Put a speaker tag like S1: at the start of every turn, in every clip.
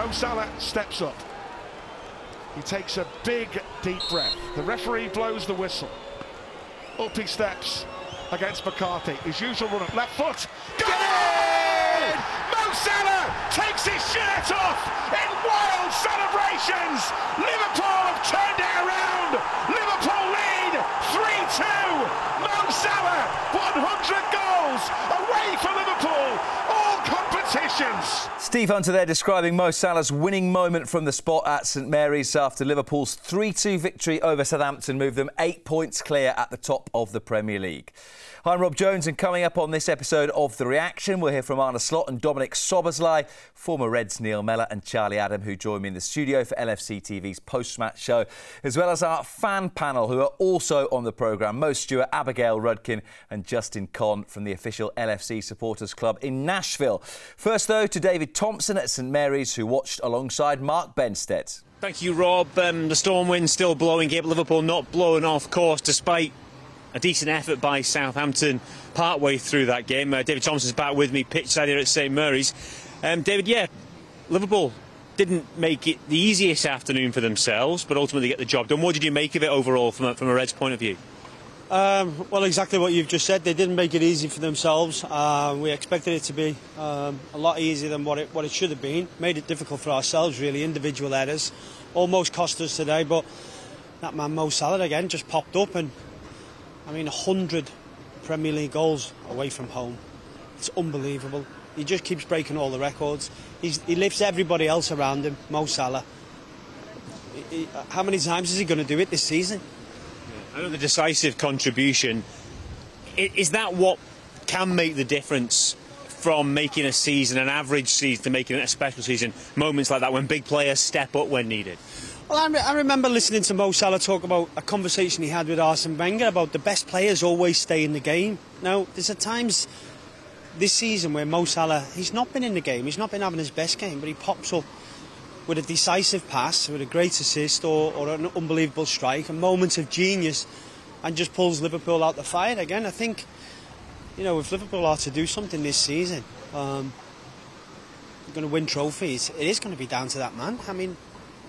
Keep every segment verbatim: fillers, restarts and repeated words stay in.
S1: Mo Salah steps up. He takes a big, deep breath. The referee blows the whistle. Up he steps against McCarthy. His usual run up left foot. Get in! Mo Salah takes his shirt off in wild celebrations. Liverpool have turned it around. Liverpool lead three two. Mo Salah, one hundred goals away for Liverpool. All competitions.
S2: Steve Hunter there describing Mo Salah's winning moment from the spot at St Mary's after Liverpool's three two victory over Southampton moved them eight points clear at the top of the Premier League. Hi, I'm Rob Jones, and coming up on this episode of The Reaction, we'll hear from Arne Slot and Dominic Szoboszlai, former Reds Neil Mellor and Charlie Adam, who join me in the studio for L F C T V's post-match show, as well as our fan panel, who are also on the programme, Mo Stewart, Abigail Rudkin and Justin Conn from the official L F C Supporters Club in Nashville. First, though, to David Thompson at St Mary's, who watched alongside Mark Benstead.
S3: Thank you, Rob. Um, the storm wind still blowing here, but Liverpool not blowing off course despite a decent effort by Southampton partway through that game. Uh, David Thompson's back with me pitchside here at St Mary's. Um, David, yeah, Liverpool didn't make it the easiest afternoon for themselves, but ultimately get the job done. What did you make of it overall from a, from a Reds point of view?
S4: Um, well, exactly what you've just said. They didn't make it easy for themselves. Uh, we expected it to be um, a lot easier than what it, what it should have been. Made it difficult for ourselves, really. Individual errors almost cost us today, but that man Mo Salah again just popped up, and I mean, one hundred Premier League goals away from home. It's unbelievable. He just keeps breaking all the records. He's, he lifts everybody else around him, Mo Salah. He, he, how many times is he going to do it this season?
S3: Yeah. I know the decisive contribution. Is that what can make the difference from making a season, an average season, to making it a special season? Moments like that when big players step up when needed.
S4: Well, I, re I remember listening to Mo Salah talk about a conversation he had with Arsene Wenger about the best players always stay in the game. Now, there's at times this season where Mo Salah, he's not been in the game, he's not been having his best game, but he pops up with a decisive pass, with a great assist or, or an unbelievable strike, a moment of genius, and just pulls Liverpool out the fire again. I think, you know, if Liverpool are to do something this season, um, they're going to win trophies, it is going to be down to that man. I mean,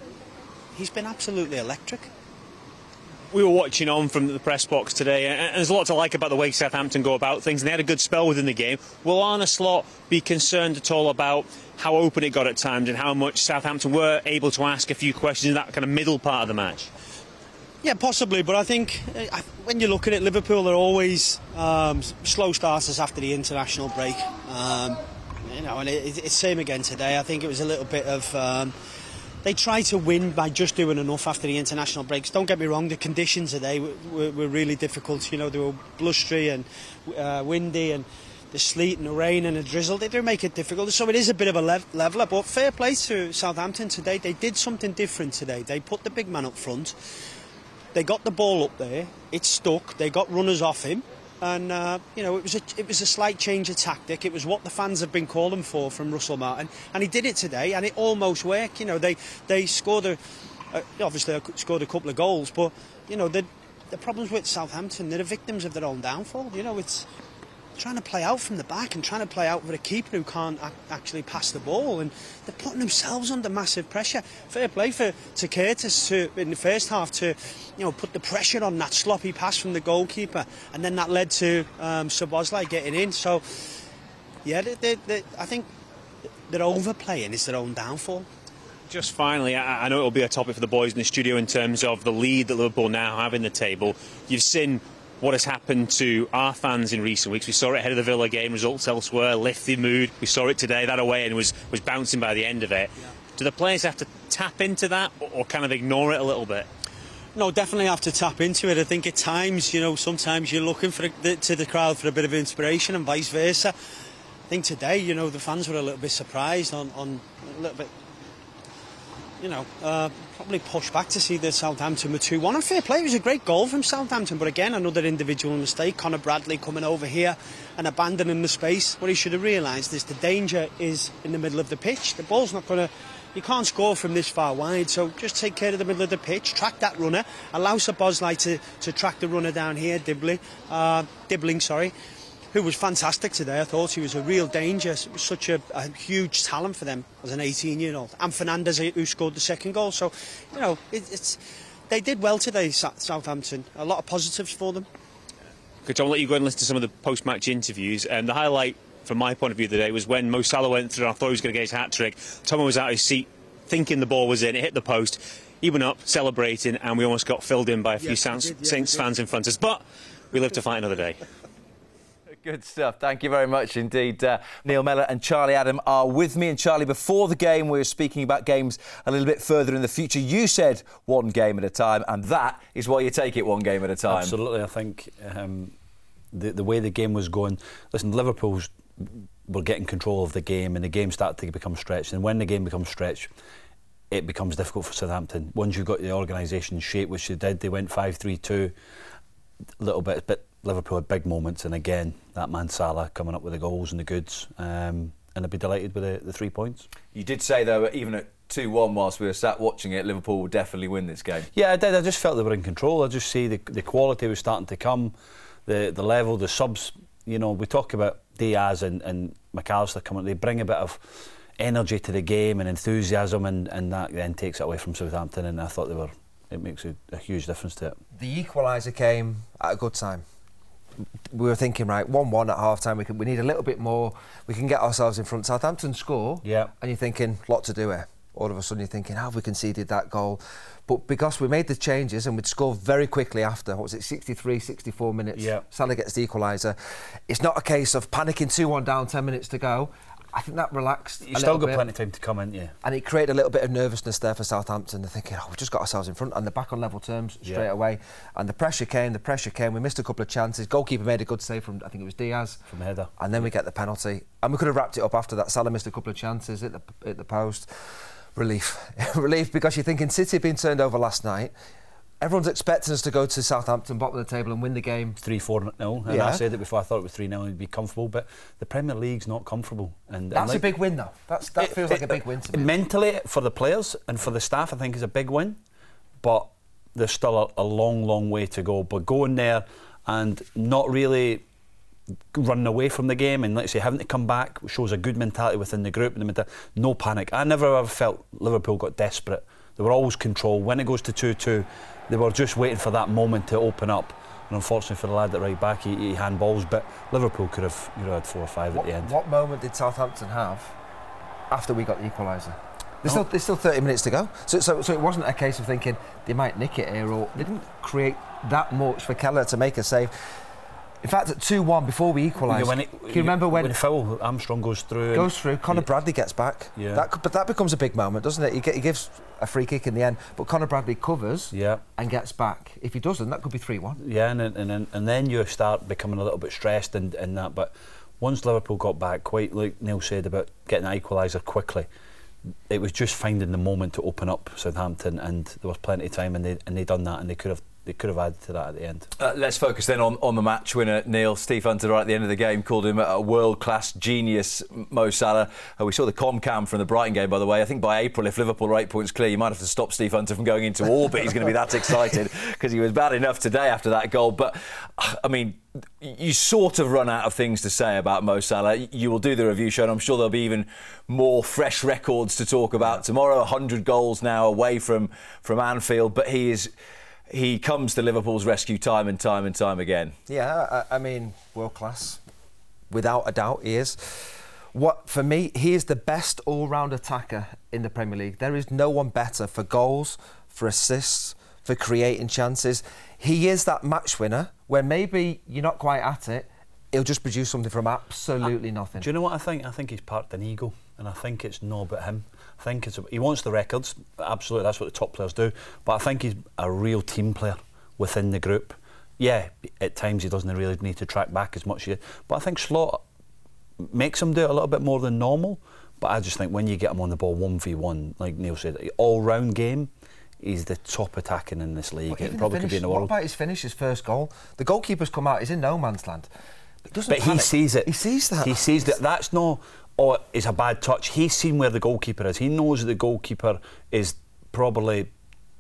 S4: he's been absolutely electric.
S3: We were watching on from the press box today, and there's a lot to like about the way Southampton go about things, and they had a good spell within the game. Will Arne Slot be concerned at all about how open it got at times and how much Southampton were able to ask a few questions in that kind of middle part of the match?
S4: Yeah, possibly, but I think uh, when you look at it, Liverpool are always um, slow starters after the international break. Um, you know, and it, it's same again today. I think it was a little bit of... Um, They tried to win by just doing enough after the international breaks. Don't get me wrong, the conditions today were, were, were really difficult. You know, they were blustery and uh, windy, and the sleet and the rain and the drizzle. They do make it difficult. So it is a bit of a lev leveller. But fair play to Southampton today. They did something different today. They put the big man up front. They got the ball up there. It stuck. They got runners off him. And, uh, you know, it was, a, it was a slight change of tactic. It was what the fans have been calling for from Russell Martin. And he did it today, and it almost worked. You know, they, they scored a... Uh, obviously, they scored a couple of goals, but, you know, the, the problems with Southampton, they're the victims of their own downfall. You know, it's trying to play out from the back and trying to play out with a keeper who can't ac actually pass the ball, and they're putting themselves under massive pressure. Fair play for to Curtis to, in the first half to, you know, put the pressure on that sloppy pass from the goalkeeper, and then that led to um, Szoboszlai getting in. So, yeah, they, they, they, I think they're overplaying. It's their own downfall.
S3: Just finally, I, I know it'll be a topic for the boys in the studio in terms of the lead that Liverpool now have in the table. You've seen what has happened to our fans in recent weeks. We saw it ahead of the Villa game, results elsewhere, lift the mood. We saw it today, that away, and was, was bouncing by the end of it. Yeah. Do the players have to tap into that or, or kind of ignore it a little bit?
S4: No, definitely have to tap into it. I think at times, you know, sometimes you're looking for the, to the crowd for a bit of inspiration and vice versa. I think today, you know, the fans were a little bit surprised on, on a little bit, you know, uh, probably pushed back to see the Southampton with two one. And fair play, it was a great goal from Southampton, but again, another individual mistake. Conor Bradley coming over here and abandoning the space. What he should have realised is the danger is in the middle of the pitch. The ball's not going to... You can't score from this far wide, so just take care of the middle of the pitch, track that runner, allow Szoboszlai to, to track the runner down here, Dibbling, uh, Dibbling, sorry. who was fantastic today. I thought he was a real danger. It was such a, a huge talent for them as an eighteen-year-old. And Fernandez, who scored the second goal. So, you know, it, it's they did well today, Southampton. A lot of positives for them.
S3: Coach, I'll let you go and listen to some of the post-match interviews. And the highlight, from my point of view, today was when Mo Salah went through. I thought he was going to get his hat-trick. Thomas was out of his seat, thinking the ball was in. It hit the post. He went up, celebrating, and we almost got filled in by a few
S4: yes,
S3: Saints,
S4: did, yeah,
S3: Saints fans in front of us. But we live to fight another day.
S2: Good stuff. Thank you very much indeed. Uh, Neil Mellor and Charlie Adam are with me. And Charlie, before the game, we were speaking about games a little bit further in the future. You said one game at a time, and that is why you take it one game at a time.
S5: Absolutely. I think um, the, the way the game was going... Listen, Liverpool's were getting control of the game, and the game started to become stretched. And when the game becomes stretched, it becomes difficult for Southampton. Once you've got the organisation in shape, which they did, they went five three two a little bit, but Liverpool had big moments, and again, that man Salah coming up with the goals and the goods, um, and I'd be delighted with the, the three points.
S2: You did say, though, even at two one, whilst we were sat watching it, Liverpool will definitely win this game.
S5: Yeah, I did. I just felt they were in control. I just see the, the quality was starting to come, the the level, the subs. You know, we talk about Diaz and, and McAllister coming, they bring a bit of energy to the game and enthusiasm, and, and that then takes it away from Southampton, and I thought they were, it makes a, a huge difference to it.
S6: The equaliser came at a good time. We were thinking, right, one one at half time, we can, we need a little bit more, we can get ourselves in front. Southampton score,
S5: yeah,
S6: and you're thinking, lot to do here. All of a sudden you're thinking, how have we conceded that goal? But because we made the changes and we'd scored very quickly after, what was it, sixty-three, sixty-four minutes,
S5: yeah.
S6: Salah gets the equaliser. It's not a case of panicking two one down, ten minutes to go. I think that relaxed.
S5: You still got bit. plenty of time to come in, yeah.
S6: And it created a little bit of nervousness there for Southampton. They're thinking, oh, we've just got ourselves in front, and they're back on level terms straight
S5: yeah.
S6: away. And the pressure came, the pressure came. We missed a couple of chances. Goalkeeper made a good save from, I think it was Diaz.
S5: From header.
S6: And then we get the penalty. And we could have wrapped it up after that. Salah missed a couple of chances at the, at the post. Relief. Relief, because you're thinking City have been turned over last night. Everyone's expecting us to go to Southampton, bottom of the table, and win the game.
S5: three four nil. And
S6: yeah.
S5: I said it before, I thought it was three nil and it'd be comfortable, but the Premier League's not comfortable. And,
S6: That's
S5: and like,
S6: a big win, though. That's, that
S5: it,
S6: feels
S5: it,
S6: like a big win to me.
S5: Mentally, for the players and for the staff, I think is a big win. But there's still a, a long, long way to go. But going there and not really running away from the game and, let's say, having to come back shows a good mentality within the group. And the no panic. I never ever felt Liverpool got desperate. They were always controlled. When it goes to two two, they were just waiting for that moment to open up. And unfortunately for the lad at right back, he, he handballs. But Liverpool could have, you know, had four or five
S6: what,
S5: at the end.
S6: What moment did Southampton have after we got the equaliser? There's, oh. still, there's still thirty minutes to go. So, so, so it wasn't a case of thinking they might nick it here, or they didn't create that much for Keller to make a save. In fact, at two one, before we equalised,
S5: yeah,
S6: can you remember when...
S5: When foul, Armstrong goes through...
S6: Goes through, Conor
S5: yeah.
S6: Bradley gets back.
S5: Yeah.
S6: That, but that becomes a big moment, doesn't it? He, get, he gives a free kick in the end, but Conor Bradley covers
S5: yeah.
S6: and gets back. If he doesn't, that could be three one.
S5: Yeah, and, and, and, and then you start becoming a little bit stressed and, and that, but once Liverpool got back, quite like Neil said about getting an equaliser quickly, it was just finding the moment to open up Southampton, and there was plenty of time, and they and they done that, and they could have they could have added to that at the end.
S2: Uh, let's focus then on, on the match winner, Neil. Steve Hunter, right at the end of the game, called him a world-class genius, Mo Salah. Uh, we saw the com-cam from the Brighton game, by the way. I think by April, if Liverpool are eight points clear, you might have to stop Steve Hunter from going into orbit. He's going to be that excited, because he was bad enough today after that goal. But, I mean, you sort of run out of things to say about Mo Salah. You will do the review show, and I'm sure there'll be even more fresh records to talk about tomorrow. one hundred goals now away from, from Anfield, but he is... He comes to Liverpool's rescue time and time and time again.
S6: Yeah, I, I mean, world class, without a doubt, he is. What for me, he is the best all-round attacker in the Premier League. There is no one better for goals, for assists, for creating chances. He is that match winner where maybe you're not quite at it. He'll just produce something from absolutely
S5: I,
S6: nothing.
S5: Do you know what I think? I think he's parked an ego, and I think it's not about him. I think it's he wants the records. Absolutely, that's what the top players do. But I think he's a real team player within the group. Yeah, at times he doesn't really need to track back as much. But I think Slot makes him do it a little bit more than normal. But I just think when you get him on the ball one v one, like Neil said, all-round game, he's the top attacking in this league. It probably
S6: finish,
S5: could be in the
S6: what
S5: world.
S6: What about his finish, his first goal? The goalkeeper's come out, he's in no man's land. But, doesn't
S5: but he sees it.
S6: He sees that.
S5: He sees that. That's no... Oh, it's a bad touch. He's seen where the goalkeeper is. He knows that the goalkeeper is probably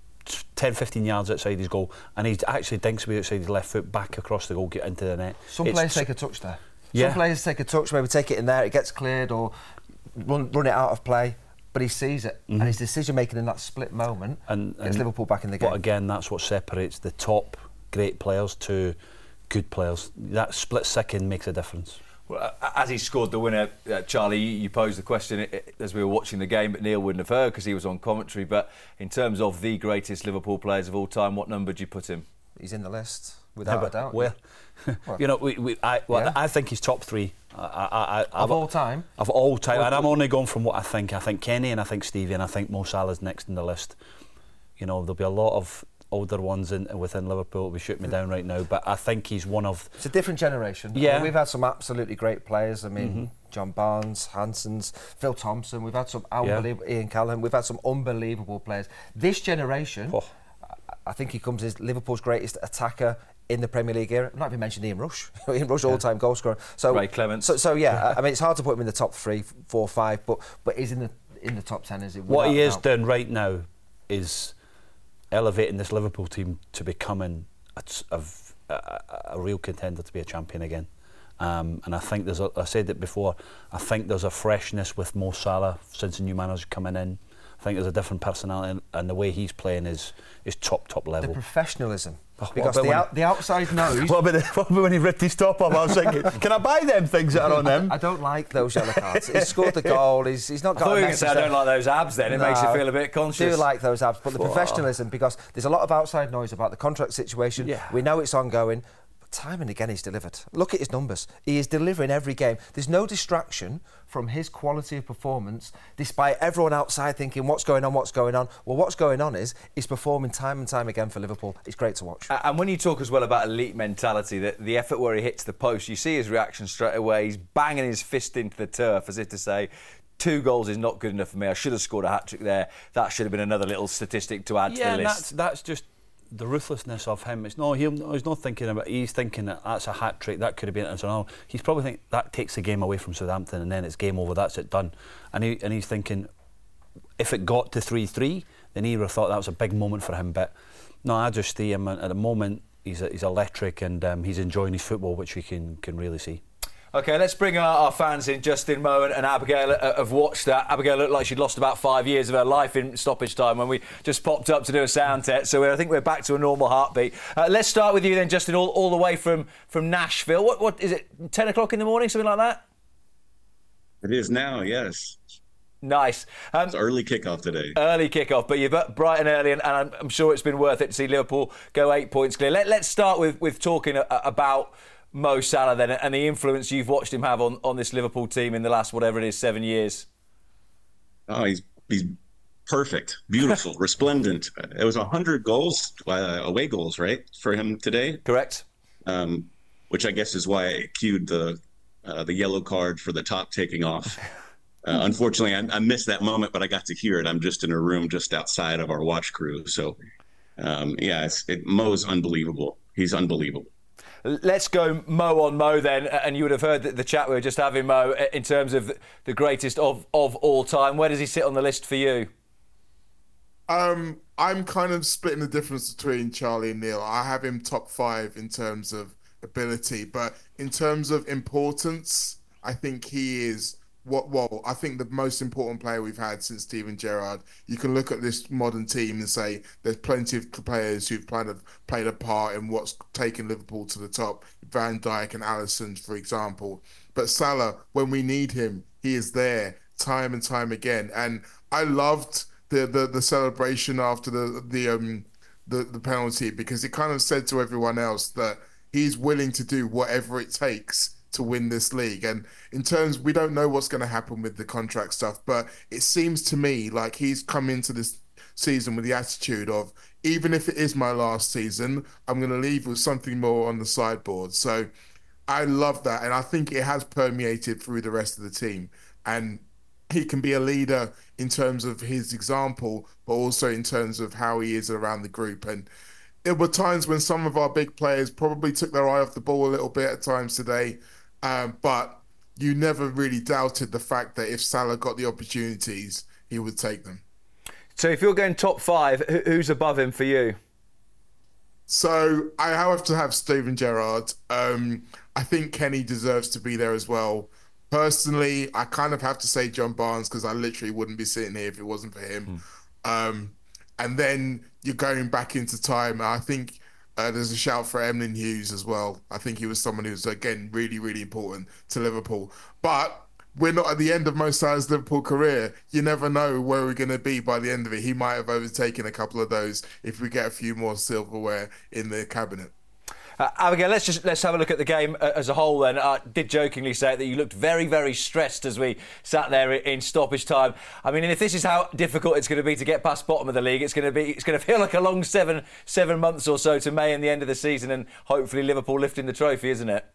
S5: ten, fifteen yards outside his goal, and he actually dinks away outside his left foot back across the goalkeeper into the net.
S6: Some
S5: it's
S6: players take a touch there.
S5: Yeah.
S6: Some players take a touch, maybe take it in there, it gets cleared, or run, run it out of play. But he sees it, mm-hmm. and his decision making in that split moment
S5: and,
S6: gets
S5: and,
S6: Liverpool back in the game.
S5: But again, that's what separates the top great players to good players. That split second makes a difference.
S2: Well, as he scored the winner, uh, Charlie, you posed the question as we were watching the game, but Neil wouldn't have heard because he was on commentary. But in terms of the greatest Liverpool players of all time, what number do you put him?
S6: He's in the list, without
S5: yeah,
S6: a doubt.
S5: Where? You know, we, we, I, well, yeah. I think he's top three. I, I, I,
S6: of all time?
S5: Of all time. And I'm only going from what I think. I think Kenny and I think Stevie and I think Mo Salah's next in the list. You know, there'll be a lot of older ones in, within Liverpool will be shooting me down right now, but I think he's one of...
S6: It's a different generation.
S5: Yeah.
S6: I mean, we've had some absolutely great players. I mean, mm-hmm. John Barnes, Hansons, Phil Thompson. We've had some unbelievable... Yeah. Ian Callaghan. We've had some unbelievable players. This generation, oh. I think he comes as Liverpool's greatest attacker in the Premier League era. I'm not even mentioning Ian Rush. Ian Rush, yeah. all-time goal scorer. So,
S2: Ray Clements.
S6: So, so yeah, I mean, it's hard to put him in the top three, four, five, but but he's in the in the top ten. Is it?
S5: What he is doing right now is elevating this Liverpool team to becoming a, a, a, a real contender to be a champion again. Um, and I think there's a, I said it before, I think there's a freshness with Mo Salah since the new manager coming in. I think there's a different personality, and, and the way he's playing is is top, top level.
S6: The professionalism.
S5: Oh,
S6: because the, out, the outside knows...
S5: What about, the, what about when he ripped his top off? I was thinking, can I buy them things that are on them?
S6: I, I don't like those yellow cards. He's scored the goal, he's, he's not got
S2: I thought
S6: a
S2: you were going to say I don't like those abs then, it
S6: no,
S2: makes you feel a bit conscious.
S6: I do like those abs, but the professionalism, because there's a lot of outside noise about the contract situation.
S5: Yeah.
S6: We know it's ongoing. Time and again he's delivered. Look at his numbers. He is delivering every game. There's no distraction from his quality of performance, despite everyone outside thinking, what's going on, what's going on? Well, what's going on is he's performing time and time again for Liverpool. It's great to watch.
S2: And when you talk as well about elite mentality, the, the effort where he hits the post, you see his reaction straight away. He's banging his fist into the turf as if to say, two goals is not good enough for me. I should have scored a hat-trick there. That should have been another little statistic to add
S5: yeah,
S2: to the list.
S5: That's, that's just... the ruthlessness of him. It's no, he'll, he's not thinking about. He's thinking that that's a hat trick. That could have been it. So no, he's probably thinking that takes the game away from Southampton, and then it's game over. That's it done. And he and he's thinking, if it got to three three, then he would have thought that was a big moment for him. But no, I just see him at the moment. He's he's electric, and um, he's enjoying his football, which we can can really see.
S2: OK, let's bring our, our fans in. Justin, Mo and, and Abigail uh, have watched that. Abigail looked like she'd lost about five years of her life in stoppage time when we just popped up to do a sound test. So I think we're back to a normal heartbeat. Uh, let's start with you then, Justin, all, all the way from, from Nashville. What what is it, ten o'clock in the morning, something like that?
S7: It is now, yes.
S2: Nice. Um,
S7: it's early kickoff today.
S2: Early kickoff, but you're bright and early, and, and I'm, I'm sure it's been worth it to see Liverpool go eight points clear. Let, let's start with, with talking a, about Mo Salah then, and the influence you've watched him have on, on this Liverpool team in the last, whatever it is, seven years.
S7: Oh, he's he's perfect, beautiful, resplendent. It was one hundred goals, uh, away goals, right, for him today?
S2: Correct.
S7: Um, which I guess is why I cued the uh, the yellow card for the top taking off. Uh, unfortunately, I, I missed that moment, but I got to hear it. I'm just in a room just outside of our watch crew. So, um, yeah, it's, it, Mo's unbelievable. He's unbelievable.
S2: Let's go Mo on Mo then, and you would have heard the, the chat we were just having, Mo, in terms of the greatest of, of all time. Where does he sit on the list for you?
S8: Um, I'm kind of splitting the difference between Charlie and Neil. I have him top five in terms of ability, but in terms of importance, I think he is what. Well, I think the most important player we've had since Steven Gerrard. You can look at this modern team and say there's plenty of players who've kind of played a part in what's taken Liverpool to the top. Van Dijk and Alisson, for example. But Salah, when we need him, he is there time and time again. And I loved the the, the celebration after the the um the, the penalty, because it kind of said to everyone else that he's willing to do whatever it takes to win this league. And in terms, we don't know what's going to happen with the contract stuff, but it seems to me like he's come into this season with the attitude of, even if it is my last season, I'm going to leave with something more on the sideboard. So I love that, and I think it has permeated through the rest of the team. And he can be a leader in terms of his example, but also in terms of how he is around the group. And there were times when some of our big players probably took their eye off the ball a little bit at times today. Um, but you never really doubted the fact that if Salah got the opportunities, he would take them.
S2: So if you're going top five, who's above him for you?
S8: So I have to have Steven Gerrard. Um, I think Kenny deserves to be there as well. Personally, I kind of have to say John Barnes because I literally wouldn't be sitting here if it wasn't for him. Mm. Um, and then you're going back into time. I think uh, there's a shout for Emlyn Hughes as well. I think he was someone who's, again, really, really important to Liverpool. But we're not at the end of Mo Salah's Liverpool career. You never know where we're going to be by the end of it. He might have overtaken a couple of those if we get a few more silverware in the cabinet.
S2: Uh, Abigail, let's just let's have a look at the game uh, as a whole then. I did jokingly say that you looked very, very stressed as we sat there in stoppage time. I mean, if this is how difficult it's going to be to get past bottom of the league, it's going to be it's going to feel like a long seven seven months or so to May and the end of the season, and hopefully Liverpool lifting the trophy, isn't it?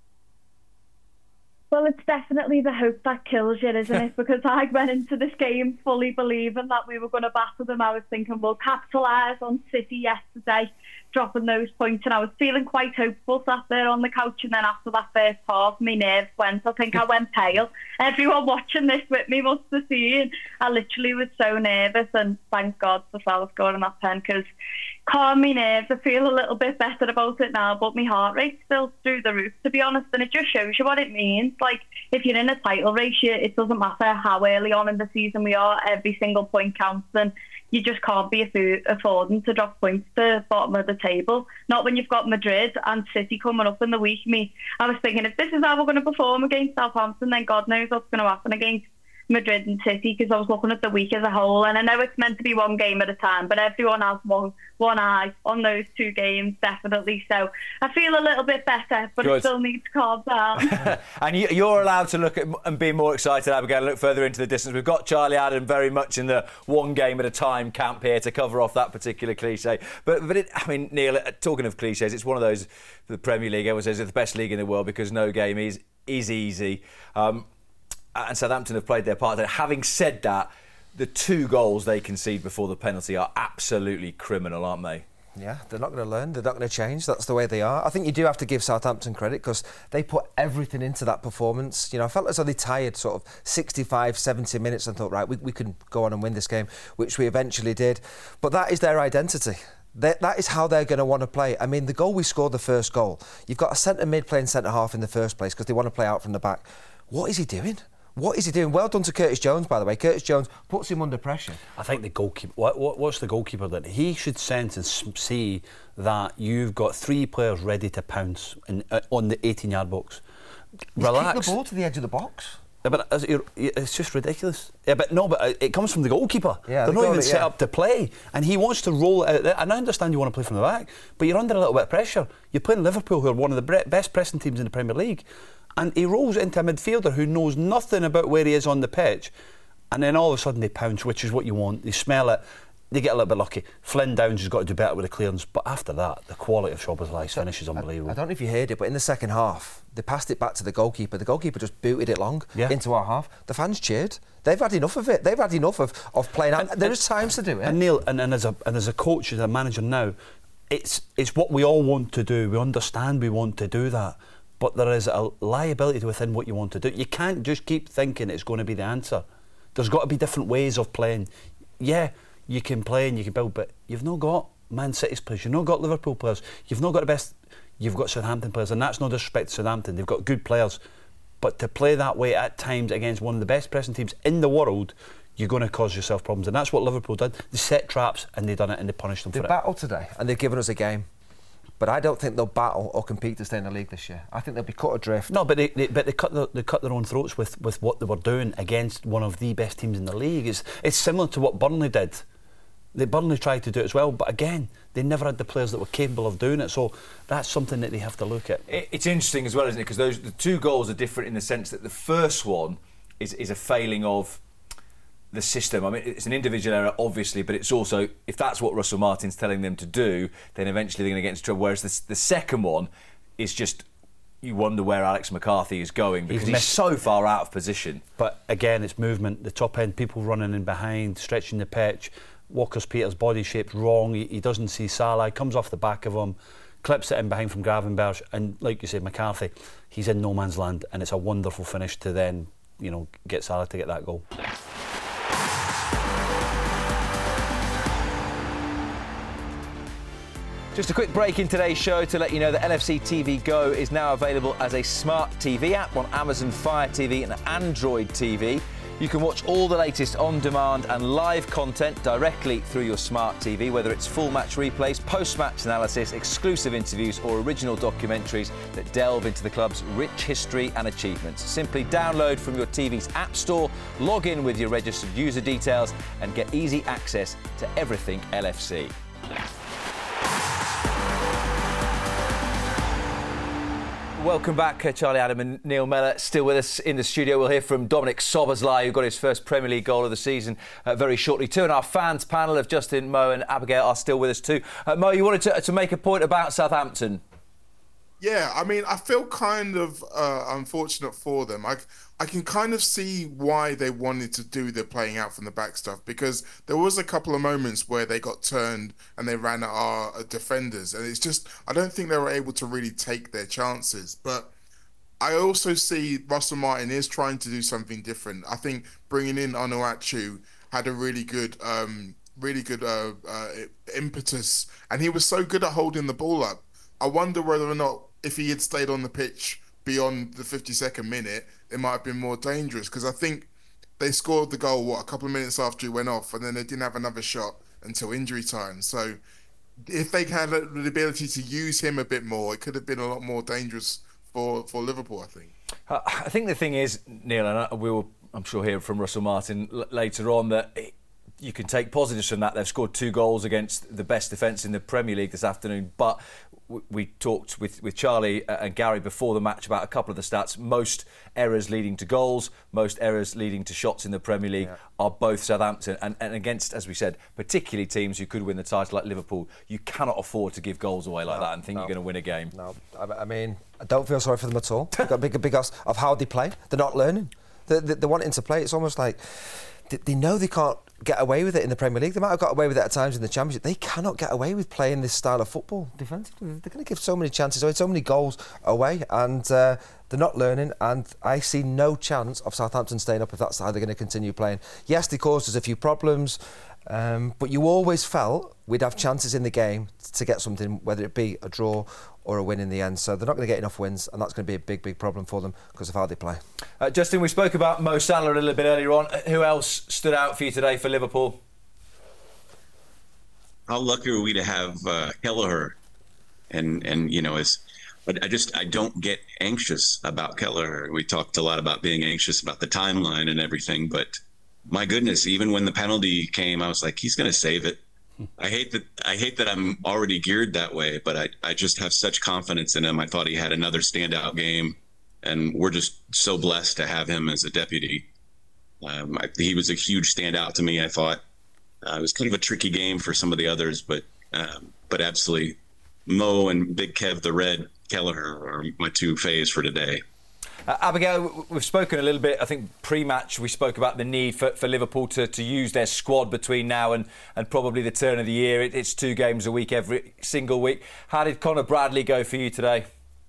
S9: Well, it's definitely the hope that kills you, isn't it? Because I went into this game fully believing that we were going to batter them. I was thinking we'll capitalise on City yesterday, dropping those points, and I was feeling quite hopeful, sat there on the couch, and then after that first half, my nerves went. I think I went pale. Everyone watching this with me must have seen. I literally was so nervous, and thank God for Salah scoring that pen, because calm me nerves. I feel a little bit better about it now, but my heart rate's still through the roof, to be honest, and it just shows you what it means. Like, if you're in a title race, it doesn't matter how early on in the season we are, every single point counts, and you just can't be affording to drop points to the bottom of the table. Not when you've got Madrid and City coming up in the week. Me, I was thinking, if this is how we're going to perform against Southampton, then God knows what's going to happen against Madrid and City, because I was looking at the week as a whole, and I know it's meant to be one game at a time, but everyone has one one eye on those two games, definitely. So I feel a little bit better, but
S2: Good.
S9: I still need to calm down.
S2: And you, you're allowed to look at and be more excited, Abigail, and look further into the distance. We've got Charlie Adam very much in the one game at a time camp here to cover off that particular cliche. But, but it, I mean, Neil, talking of cliches, it's one of those, the Premier League, everyone says it's the best league in the world because no game is, is easy. Um, And Southampton have played their part there. Having said that, the two goals they concede before the penalty are absolutely criminal, aren't they?
S6: Yeah, they're not going to learn. They're not going to change. That's the way they are. I think you do have to give Southampton credit because they put everything into that performance. You know, I felt as though they tired sort of sixty-five, seventy minutes and thought, right, we, we can go on and win this game, which we eventually did. But that is their identity. That, that is how they're going to want to play. I mean, the goal we scored, the first goal, you've got a centre mid playing centre half in the first place because they want to play out from the back. What is he doing? What is he doing? Well done to Curtis Jones, by the way. Curtis Jones puts him under pressure.
S5: I think the goalkeeper... What, what, what's the goalkeeper then? He should sense and see that you've got three players ready to pounce in, uh, on the eighteen-yard box.
S6: He's
S5: Relax.
S6: kicked the ball to the edge of the box.
S5: Yeah, but it's just ridiculous. Yeah, but no, but it comes from the goalkeeper.
S6: Yeah,
S5: They're
S6: they
S5: not even
S6: it,
S5: set
S6: yeah.
S5: up to play, and he wants to roll it out there. And I understand you want to play from the back, but you're under a little bit of pressure. You're playing Liverpool, who are one of the best pressing teams in the Premier League, and he rolls into a midfielder who knows nothing about where he is on the pitch, and then all of a sudden they pounce, which is what you want. They smell it. They get a little bit lucky. Flynn Downs has got to do better with the clearance, but after that, the quality of Szoboszlai's finish is unbelievable.
S6: I, I don't know if you heard it, but in the second half, they passed it back to the goalkeeper. The goalkeeper just booted it long
S5: yeah.
S6: into our half. The fans cheered. They've had enough of it. They've had enough of, of playing out.
S5: And,
S6: there
S5: and,
S6: is times to do it.
S5: And Neil, and, and as a and as a coach, as a manager now, it's it's what we all want to do. We understand we want to do that. But there is a liability within what you want to do. You can't just keep thinking it's going to be the answer. There's got to be different ways of playing. Yeah, you can play and you can build, but you've not got Man City's players, you've not got Liverpool players, you've not got the best, you've got Southampton players, and that's no disrespect to Southampton, they've got good players. But to play that way at times against one of the best pressing teams in the world, you're going to cause yourself problems. And that's what Liverpool did. They set traps and they done it and they punished them
S6: they
S5: for it.
S6: They battled today and they've given us a game. But I don't think they'll battle or compete to stay in the league this year. I think they'll be cut adrift.
S5: No, but they, they but they cut their, they cut their own throats with, with what they were doing against one of the best teams in the league. It's it's similar to what Burnley did. They Burnley tried to do it as well, but again, they never had the players that were capable of doing it. So that's something that they have to look at.
S2: It's interesting as well, isn't it? Because those the two goals are different in the sense that the first one is is a failing of the system. I mean, it's an individual error, obviously, but it's also, if that's what Russell Martin's telling them to do, then eventually they're going to get into trouble. Whereas the, the second one is just, you wonder where Alex McCarthy is going because he's, he's so far out of position.
S5: But again, it's movement, the top end, people running in behind, stretching the pitch. Walker-Peters' body shape's wrong. He, he doesn't see Salah. He comes off the back of him, clips it in behind from Gravenberch, and like you said, McCarthy, he's in no man's land, and it's a wonderful finish to then, you know, get Salah to get that goal.
S2: Just a quick break in today's show to let you know that L F C T V Go is now available as a smart T V app on Amazon Fire T V and Android T V. You can watch all the latest on-demand and live content directly through your smart T V, whether it's full match replays, post-match analysis, exclusive interviews or original documentaries that delve into the club's rich history and achievements. Simply download from your T V's app store, log in with your registered user details and get easy access to everything L F C. Welcome back, uh, Charlie Adam and Neil Mellor still with us in the studio. We'll hear from Dominic Szoboszlai, who got his first Premier League goal of the season uh, very shortly too. And our fans panel of Justin, Mo and Abigail are still with us too. Uh, Mo, you wanted to, to make a point about Southampton.
S8: Yeah, I mean, I feel kind of uh, unfortunate for them. I, I can kind of see why they wanted to do the playing out from the back stuff, because there was a couple of moments where they got turned and they ran at our defenders. And it's just, I don't think they were able to really take their chances. But I also see Russell Martin is trying to do something different. I think bringing in Onuachu had a really good... Um, really good uh, uh, impetus, and he was so good at holding the ball up. I wonder whether or not if he had stayed on the pitch beyond the fifty-second minute, it might have been more dangerous, because I think they scored the goal, what, a couple of minutes after he went off, and then they didn't have another shot until injury time. So if they had the ability to use him a bit more, it could have been a lot more dangerous for, for Liverpool, I think.
S2: Uh, I think the thing is, Neil, and we will, I'm sure, hear from Russell Martin l- later on, that it, you can take positives from that. They've scored two goals against the best defence in the Premier League this afternoon, but we talked with, with Charlie and Gary before the match about a couple of the stats. Most errors leading to goals, most errors leading to shots in the Premier League yeah. are both Southampton. And, and against, as we said, particularly teams who could win the title like Liverpool, you cannot afford to give goals away like no, that and think no. you're going to win a game.
S6: No, I mean, I don't feel sorry for them at all. They've got big, big ask of how they play. They're not learning. They're, they're wanting to play. It's almost like they know they can't get away with it in the Premier League. They might have got away with it at times in the Championship. They cannot get away with playing this style of football defensively. They're going to give so many chances away, so many goals away, and uh, they're not learning. And I see no chance of Southampton staying up if that's how they're going to continue playing. Yes, they caused us a few problems, um, but you always felt we'd have chances in the game to get something, whether it be a draw or a win in the end. So they're not going to get enough wins, and that's going to be a big, big problem for them because of how they play.
S2: Uh, Justin, we spoke about Mo Salah a little bit earlier on. Who else stood out for you today for Liverpool?
S7: How lucky are we to have uh, Kelleher, and and you know, as but I just I don't get anxious about Kelleher. We talked a lot about being anxious about the timeline and everything, but my goodness, even when the penalty came, I was like, he's going to save it. I hate that I hate that I'm already geared that way, but I, I just have such confidence in him. I thought he had another standout game, and we're just so blessed to have him as a deputy. Um, I, he was a huge standout to me, I thought. Uh, it was kind of a tricky game for some of the others, but um, but absolutely, Mo and Big Kev the Red Kelleher are my two faves for today.
S2: Uh, Abigail, we've spoken a little bit, I think pre-match we spoke about the need for, for Liverpool to, to use their squad between now and, and probably the turn of the year. It, it's two games a week every single week. How did Conor Bradley go for you today?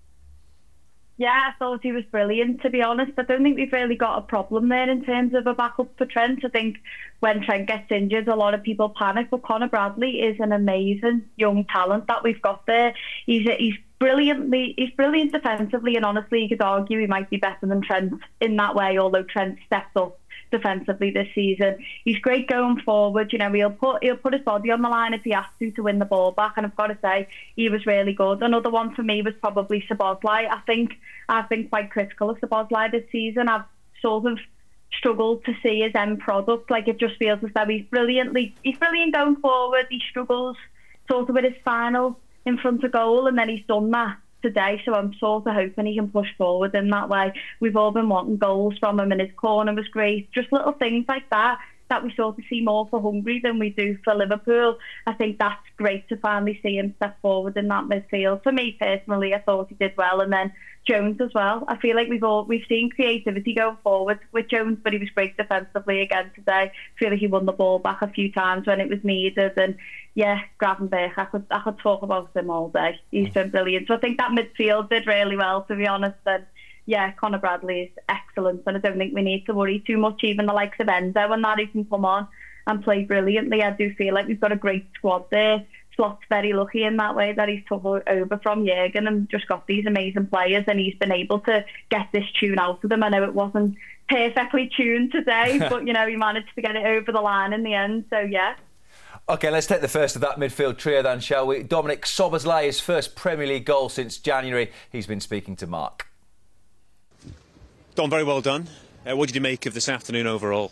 S9: Yeah, I thought he was brilliant, to be honest. I don't think we've really got a problem there in terms of a backup for Trent. I think when Trent gets injured, a lot of people panic, but Conor Bradley is an amazing young talent that we've got there. He's a, he's brilliantly, he's brilliant defensively, and honestly, you could argue he might be better than Trent in that way, although Trent stepped up defensively this season. He's great going forward. You know, he'll put he'll put his body on the line if he has to to win the ball back, and I've got to say he was really good. Another one for me was probably Szoboszlai. I think I've been quite critical of Szoboszlai this season. I've sort of struggled to see his end product. Like, it just feels as though he's brilliantly he's brilliant going forward. He struggles sort of with his final in front of goal, and then he's done that today, so I'm sort of hoping he can push forward in that way. We've all been wanting goals from him, and his corner was great. Just little things like that that we sort of see more for Hungary than we do for Liverpool. I think that's great to finally see him step forward in that midfield. For me personally, I thought he did well, and then Jones as well. I feel like we've all we've seen creativity going forward with Jones, but he was great defensively again today. I feel like he won the ball back a few times when it was needed, and yeah, Gravenberch, I could I could talk about him all day. He's been brilliant. So I think that midfield did really well, to be honest. And yeah, Conor Bradley is excellent, and I don't think we need to worry too much. Even the likes of Enzo and that, who can come on and play brilliantly. I do feel like we've got a great squad there. Slot's very lucky in that way that he's took over from Jurgen and just got these amazing players, and he's been able to get this tune out of them. I know it wasn't perfectly tuned today, but, you know, he managed to get it over the line in the end, so yeah.
S2: OK, let's take the first of that midfield trio then, shall we? Dominik Szoboszlai, his first Premier League goal since January. He's been speaking to Mark.
S3: Dom, very well done. Uh, what did you make of this afternoon overall?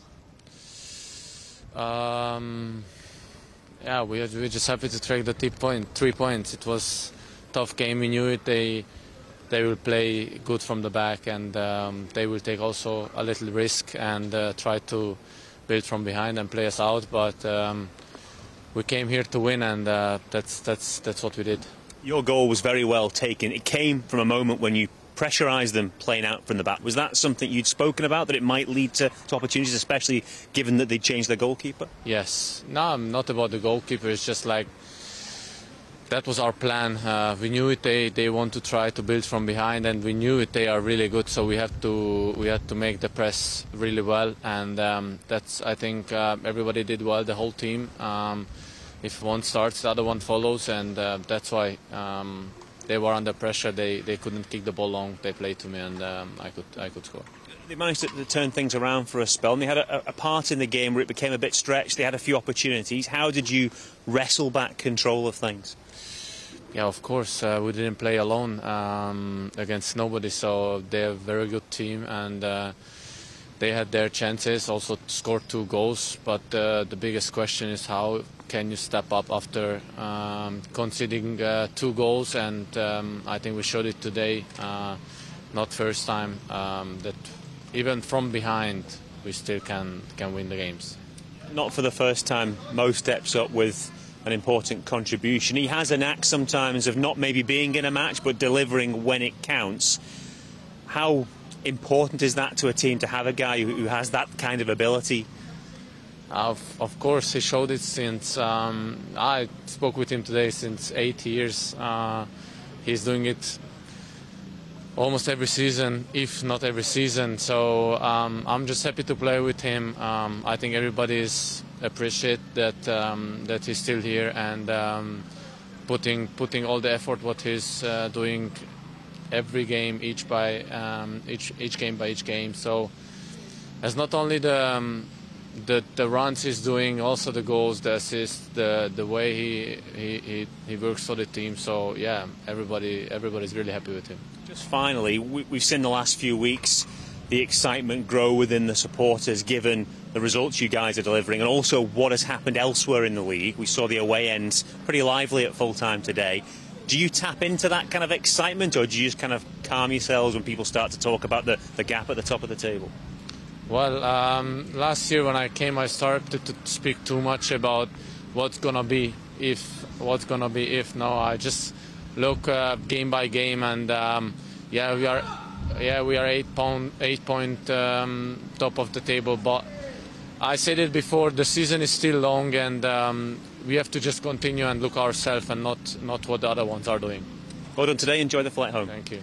S10: Um, yeah, we are, we're just happy to take the three, point, three points. It was a tough game. We knew it. They they will play good from the back, and um, they will take also a little risk and uh, try to build from behind and play us out. But um, we came here to win, and uh, that's that's that's what we did.
S3: Your goal was very well taken. It came from a moment when you pressurised them playing out from the back. Was that something you'd spoken about, that it might lead to, to opportunities, especially given that they changed their goalkeeper?
S10: Yes. No, not about the goalkeeper. It's just like that was our plan. Uh, we knew it. They they want to try to build from behind, and we knew it. They are really good. So we have to we had to make the press really well, and um, that's I think uh, everybody did well. The whole team. Um, if one starts, the other one follows, and uh, that's why. Um, They were under pressure. They they couldn't kick the ball long. They played to me, and um, I could I could score.
S3: They managed to, to turn things around for a spell, and they had a, a part in the game where it became a bit stretched. They had a few opportunities. How did you wrestle back control of things?
S10: Yeah, of course. Uh, we didn't play alone um, against nobody, so they're a very good team, and uh, they had their chances. Also scored two goals, but uh, the biggest question is how can you step up after um, conceding uh, two goals, and um, I think we showed it today, uh, not first time, um, that even from behind we still can, can win the games.
S3: Not for the first time, Mo steps up with an important contribution. He has a knack sometimes of not maybe being in a match but delivering when it counts. How important is that to a team to have a guy who, who has that kind of ability?
S10: Of, of course, he showed it since um, I spoke with him today. Since eight years, uh, he's doing it almost every season, if not every season. So um, I'm just happy to play with him. Um, I think everybody is appreciate that um, that he's still here and um, putting putting all the effort what he's uh, doing every game, each by um, each each game by each game. So it's not only the um, The, the runs he's doing, also the goals, the assists, the the way he he, he, he works for the team. So yeah, everybody everybody's really happy with him.
S3: Just finally, we, we've seen the last few weeks the excitement grow within the supporters, given the results you guys are delivering, and also what has happened elsewhere in the league. We saw the away ends pretty lively at full time today. Do you tap into that kind of excitement, or do you just kind of calm yourselves when people start to talk about the, the gap at the top of the table?
S10: Well, um, last year when I came, I started to speak too much about what's gonna be if, what's gonna be if. No, I just look uh, game by game, and um, yeah, we are, yeah, we are eight pound, eight point um, top of the table. But I said it before, the season is still long, and um, we have to just continue and look ourselves and not not what the other ones are doing.
S3: Well done today. Enjoy the flight home.
S10: Thank you.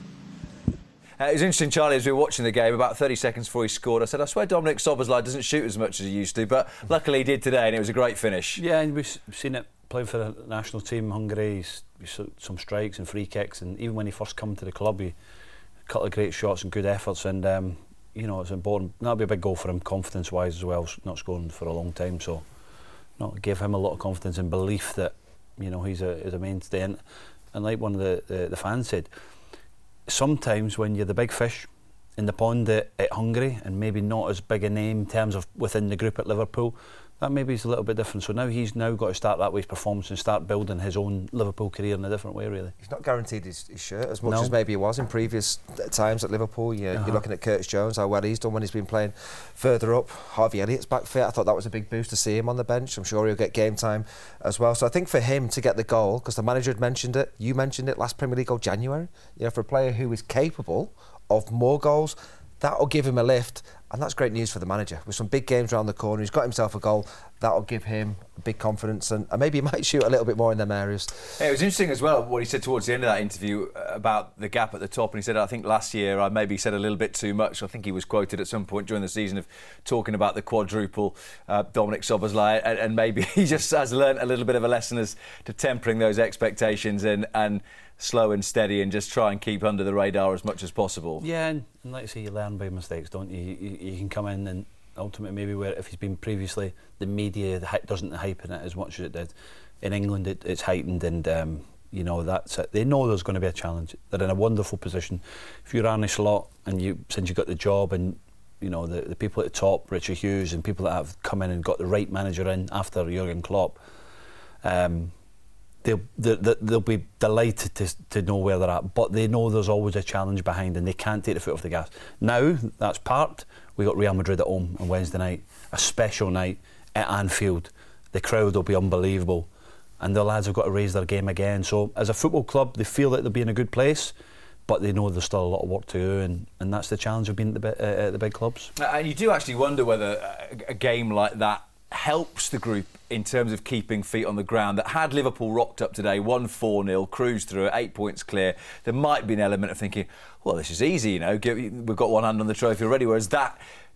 S2: Uh, it was interesting, Charlie, as we were watching the game, about thirty seconds before he scored, I said, I swear Dominik Szoboszlai doesn't shoot as much as he used to, but luckily he did today, and it was a great finish.
S5: Yeah, and we've seen it playing for the national team, Hungary. He's, he's some strikes and free kicks, and even when he first come to the club, he a couple of great shots and good efforts, and um, you know, it's important. That'll be a big goal for him, confidence-wise as well, not scoring for a long time, so no, give him a lot of confidence and belief that, you know, he's a, he's a mainstay. And, and like one of the, the, the fans said, sometimes when you're the big fish in the pond at, at Hungary and maybe not as big a name in terms of within the group at Liverpool, that maybe is a little bit different. So now he's now got to start that way his performance and start building his own Liverpool career in a different way, really.
S6: He's not guaranteed his, his shirt as much
S5: No.
S6: as maybe he was in previous times at Liverpool. You,
S5: Uh-huh.
S6: You're looking at Curtis Jones, how well he's done when he's been playing further up. Harvey Elliott's back fit. I thought that was a big boost to see him on the bench. I'm sure he'll get game time as well. So I think for him to get the goal, because the manager had mentioned it, you mentioned it, last Premier League goal, January. You know, for a player who is capable of more goals, That'll give him a lift, and that's great news for the manager. With some big games around the corner, he's got himself a goal. That'll give him big confidence, and, and maybe he might shoot a little bit more in them areas.
S2: Yeah, it was interesting as well what he said towards the end of that interview about the gap at the top, and he said, I think last year I maybe said a little bit too much. I think he was quoted at some point during the season of talking about the quadruple uh, Dominic Szoboszlai, and, and maybe he just has learnt a little bit of a lesson as to tempering those expectations and, and slow and steady and just try and keep under the radar as much as possible.
S5: Yeah, and, and like I say, you learn by mistakes, don't you? You, you can come in and ultimately maybe where if he's been previously, the media doesn't heighten it as much as it did. In England, it, it's heightened, and um, you know that's it. They know there's going to be a challenge. They're in a wonderful position. If you're Arne Slot and you since you got the job, and you know the, the people at the top, Richard Hughes, and people that have come in and got the right manager in after Jurgen Klopp. Um, They'll, they'll, they'll be delighted to, to know where they're at, but they know there's always a challenge behind and they can't take the foot off the gas. Now, that's parked. We got Real Madrid at home on Wednesday night, a special night at Anfield. The crowd will be unbelievable, and the lads have got to raise their game again. So, as a football club, they feel that they'll be in a good place, but they know there's still a lot of work to do, and, and that's the challenge of being at the, uh, at the big clubs.
S2: And you do actually wonder whether a, a game like that helps the group in terms of keeping feet on the ground. That had Liverpool rocked up today, won four nil, cruised through it, eight points clear, there might be an element of thinking, well, this is easy, you know, we've got one hand on the trophy already, whereas that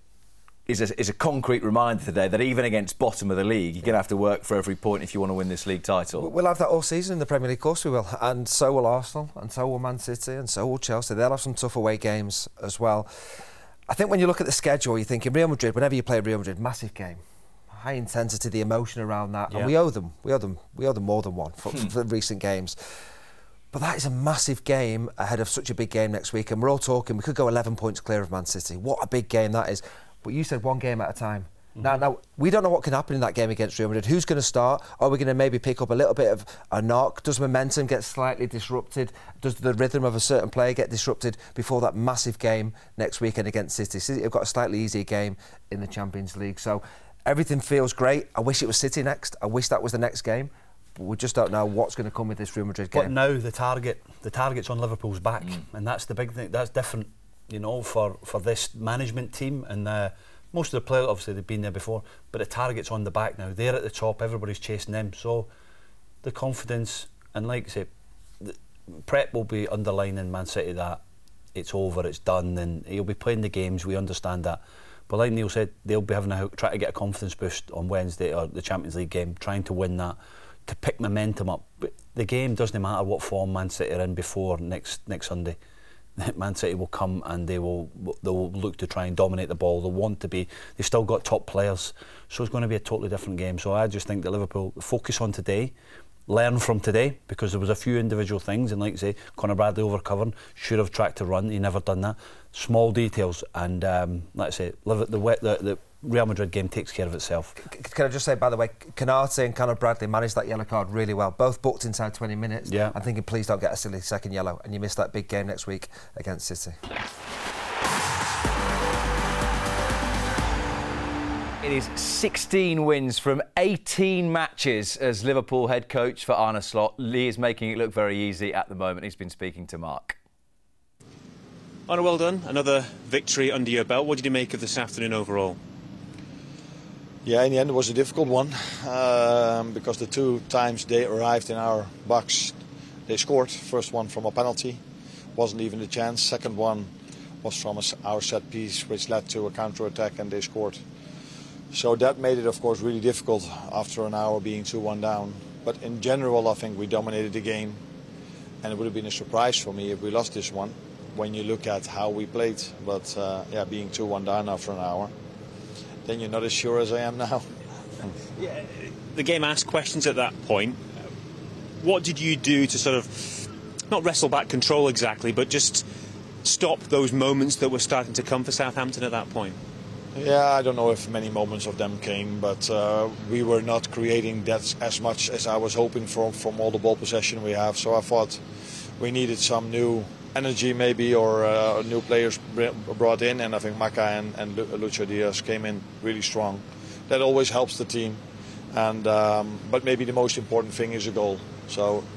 S2: is a, is a concrete reminder today that even against bottom of the league, you're going to have to work for every point if you want to win this league title.
S6: We'll have that all season in the Premier League, of course we will, and so will Arsenal, and so will Man City, and so will Chelsea. They'll have some tough away games as well. I think when you look at the schedule, you're thinking Real Madrid, whenever you play Real Madrid, massive game. High intensity, the emotion around that, yeah. and we owe them, we owe them, we owe them more than one for, hmm. for the recent games. But that is a massive game ahead of such a big game next week, and we're all talking we could go eleven points clear of Man City. What a big game that is! But you said one game at a time. Mm-hmm. Now, now we don't know what can happen in that game against Real Madrid. Who's going to start? Are we going to maybe pick up a little bit of a knock? Does momentum get slightly disrupted? Does the rhythm of a certain player get disrupted before that massive game next weekend against City? City have got a slightly easier game in the Champions League, so. Everything feels great. I wish it was City next. I wish that was the next game. But we just don't know what's going to come with this Real Madrid game.
S5: But now the target, the target's on Liverpool's back, mm. and that's the big thing. That's different, you know, for, for this management team. And uh, most of the players, obviously, they've been there before, but the target's on the back now. They're at the top. Everybody's chasing them. So the confidence, and like I say, the Prep will be underlining Man City that it's over, it's done, and he'll be playing the games. We understand that. But like Neil said, they'll be having a try to get a confidence boost on Wednesday or the Champions League game, trying to win that, to pick momentum up. But the game doesn't matter what form Man City are in before next next Sunday. Man City will come and they will they will look to try and dominate the ball. They'll want to be. They've still got top players, so it's going to be a totally different game. So I just think that Liverpool focus on today. Learn from today, because there was a few individual things, and like I say, Conor Bradley overcovering, should have tracked to run, he never done that. Small details, and um, like I say, the, the, the Real Madrid game takes care of itself.
S6: Can I just say, by the way, Konate and Conor Bradley managed that yellow card really well, both booked inside twenty minutes.
S5: Yeah.
S6: I'm thinking, please don't get a silly second yellow, and you miss that big game next week against City.
S2: It is sixteen wins from eighteen matches as Liverpool head coach for Arne Slot. Lee is making it look very easy at the moment. He's been speaking to Mark.
S3: Arne, well done. Another victory under your belt. What did you make of this afternoon overall?
S11: Yeah, in the end it was a difficult one um, because the two times they arrived in our box, they scored. First one from a penalty, wasn't even a chance. Second one was from our set piece, which led to a counter-attack, and they scored. So that made it, of course, really difficult after an hour being two one down. But in general, I think we dominated the game, and it would have been a surprise for me if we lost this one when you look at how we played. But uh, yeah, being two one down after an hour, then you're not as sure as I am now.
S3: Yeah, the game asked questions at that point. What did you do to sort of, not wrestle back control exactly, but just stop those moments that were starting to come for Southampton at that point?
S11: Yeah, I don't know if many moments of them came, but uh, we were not creating that as much as I was hoping from from all the ball possession we have. So I thought we needed some new energy maybe, or uh, new players brought in, and I think Maka and, and Lucho Diaz came in really strong. That always helps the team, and um, but maybe the most important thing is a goal. So